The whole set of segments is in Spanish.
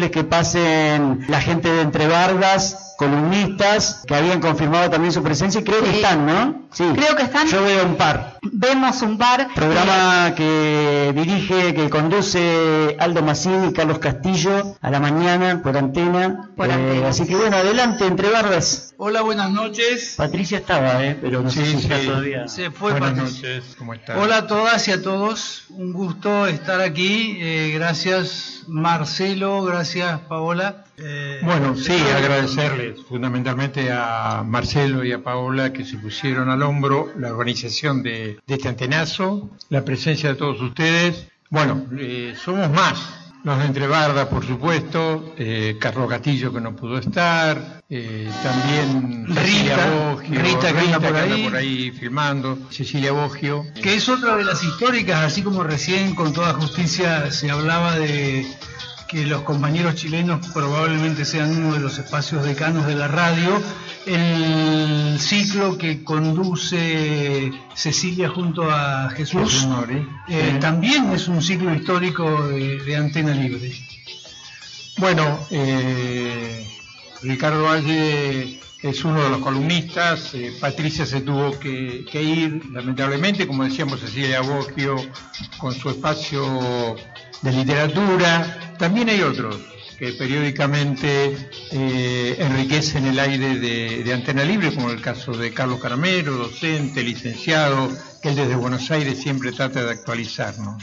pedirles que pasen la gente de Entre Bardas, columnistas, que habían confirmado también su presencia, y creo que están, ¿no? Sí, creo que están. Yo veo un par. Vemos un par. Programa que dirige, que conduce Aldo Massini y Carlos Castillo a la mañana por Antena. Así que bueno, adelante, Entre Bardas. Hola, buenas noches. Patricia estaba, pero no sé si está todavía. Se fue. Buenas Patricia. noches, ¿cómo estás? Hola a todas y a todos, un gusto estar aquí. Gracias Marcelo, gracias Paola. Bueno, sí, agradecerles fundamentalmente a Marcelo y a Paola que se pusieron al hombro la organización de este antenazo, la presencia de todos ustedes. Bueno, somos más, los de Entre Bardas, por supuesto, Carlos Castillo que no pudo estar, también Cecilia Boggio, Rita que anda por ahí filmando, Cecilia Boggio. Que es otra de las históricas, así como recién con toda justicia se hablaba de que los compañeros chilenos probablemente sean uno de los espacios decanos de la radio. El ciclo que conduce Cecilia junto a Jesús también es un ciclo histórico de Antena Libre. Bueno, Ricardo Valle es uno de los columnistas, Patricia se tuvo que ir, lamentablemente, como decíamos, Cecilia Boggio con su espacio de literatura. También hay otros que periódicamente enriquecen el aire de Antena Libre, como el caso de Carlos Caramero, docente, licenciado, que él desde Buenos Aires siempre trata de actualizarnos.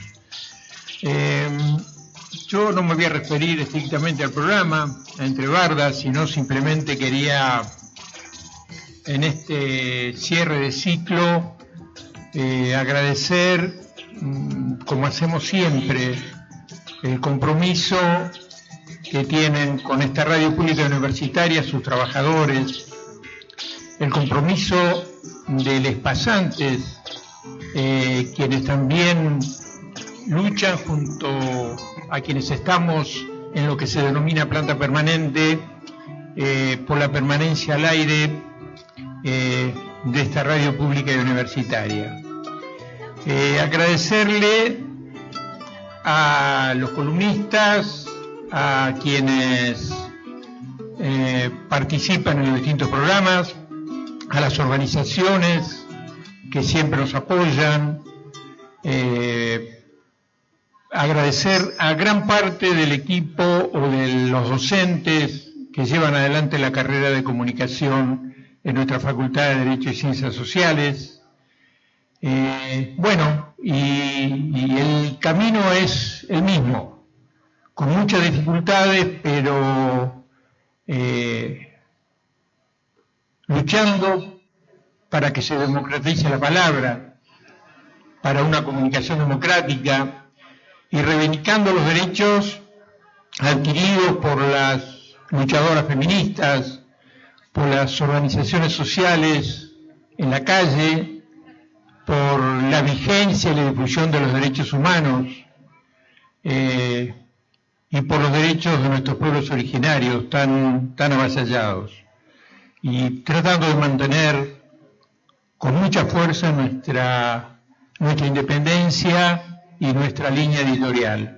Yo no me voy a referir estrictamente al programa, a Entre Bardas, sino simplemente quería, en este cierre de ciclo, agradecer, como hacemos siempre, el compromiso que tienen con esta radio pública universitaria sus trabajadores, el compromiso de los pasantes, quienes también luchan junto a quienes estamos en lo que se denomina planta permanente, por la permanencia al aire de esta radio pública y universitaria. Agradecerle a los columnistas, a quienes participan en los distintos programas, a las organizaciones que siempre nos apoyan, agradecer a gran parte del equipo o de los docentes que llevan adelante la carrera de comunicación en nuestra Facultad de Derecho y Ciencias Sociales. Bueno, y el camino es el mismo, con muchas dificultades, pero luchando para que se democratice la palabra, para una comunicación democrática, y reivindicando los derechos adquiridos por las luchadoras feministas, por las organizaciones sociales en la calle, por la vigencia y la difusión de los derechos humanos, y por los derechos de nuestros pueblos originarios tan avasallados, y tratando de mantener con mucha fuerza nuestra independencia y nuestra línea editorial.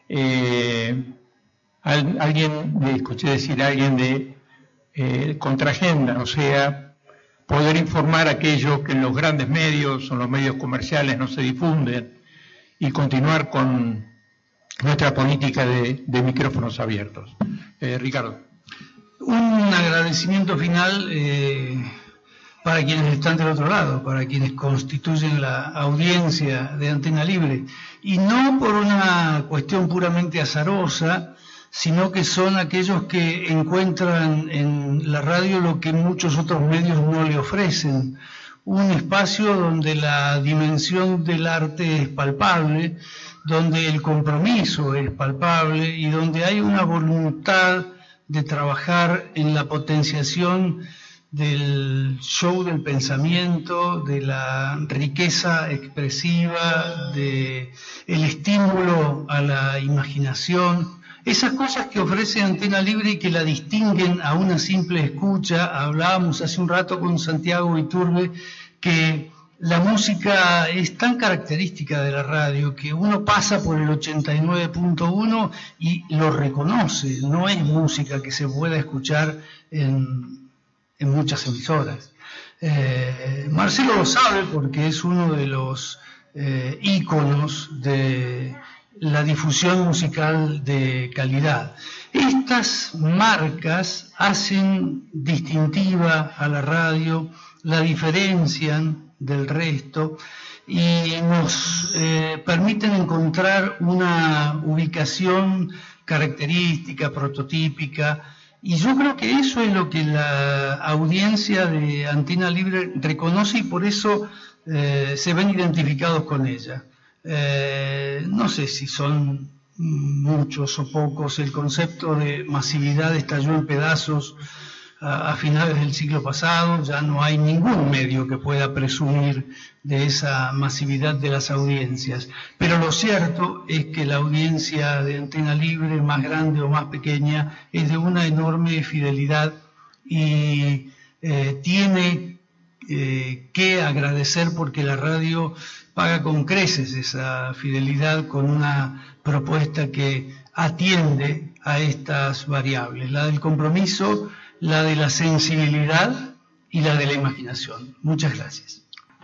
Escuché decir a alguien de contraagenda, o sea, poder informar aquello que en los grandes medios o en los medios comerciales no se difunden, y continuar con nuestra política de micrófonos abiertos. Ricardo. Un agradecimiento final para quienes están del otro lado, para quienes constituyen la audiencia de Antena Libre, y no por una cuestión puramente azarosa, sino que son aquellos que encuentran en la radio lo que muchos otros medios no le ofrecen, un espacio donde la dimensión del arte es palpable, donde el compromiso es palpable y donde hay una voluntad de trabajar en la potenciación del show del pensamiento, de la riqueza expresiva, de el estímulo a la imaginación, esas cosas que ofrece Antena Libre y que la distinguen a una simple escucha. Hablábamos hace un rato con Santiago Iturbe que la música es tan característica de la radio que uno pasa por el 89.1 y lo reconoce. No es música que se pueda escuchar en muchas emisoras. Marcelo lo sabe porque es uno de los íconos de la difusión musical de calidad. Estas marcas hacen distintiva a la radio, la diferencian del resto y nos permiten encontrar una ubicación característica, prototípica, y yo creo que eso es lo que la audiencia de Antena Libre reconoce y por eso se ven identificados con ella. No sé si son muchos o pocos, el concepto de masividad estalló en pedazos a finales del siglo pasado, ya no hay ningún medio que pueda presumir de esa masividad de las audiencias, pero lo cierto es que la audiencia de Antena Libre, más grande o más pequeña, es de una enorme fidelidad y tiene que agradecer porque la radio paga con creces esa fidelidad con una propuesta que atiende a estas variables, la del compromiso, la de la sensibilidad y la de la imaginación. Muchas gracias.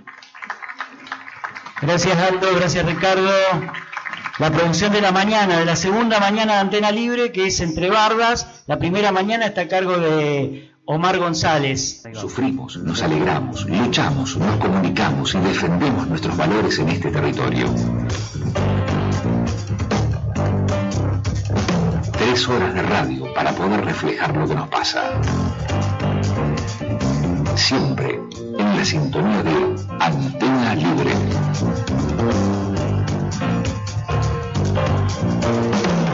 Gracias, Aldo, gracias, Ricardo. La producción de la mañana, de la segunda mañana de Antena Libre, que es Entre Bardas. La primera mañana está a cargo de Omar González. Sufrimos, nos alegramos, luchamos, nos comunicamos y defendemos nuestros valores en este territorio. 3 horas de radio para poder reflejar lo que nos pasa. Siempre en la sintonía de Antena Libre.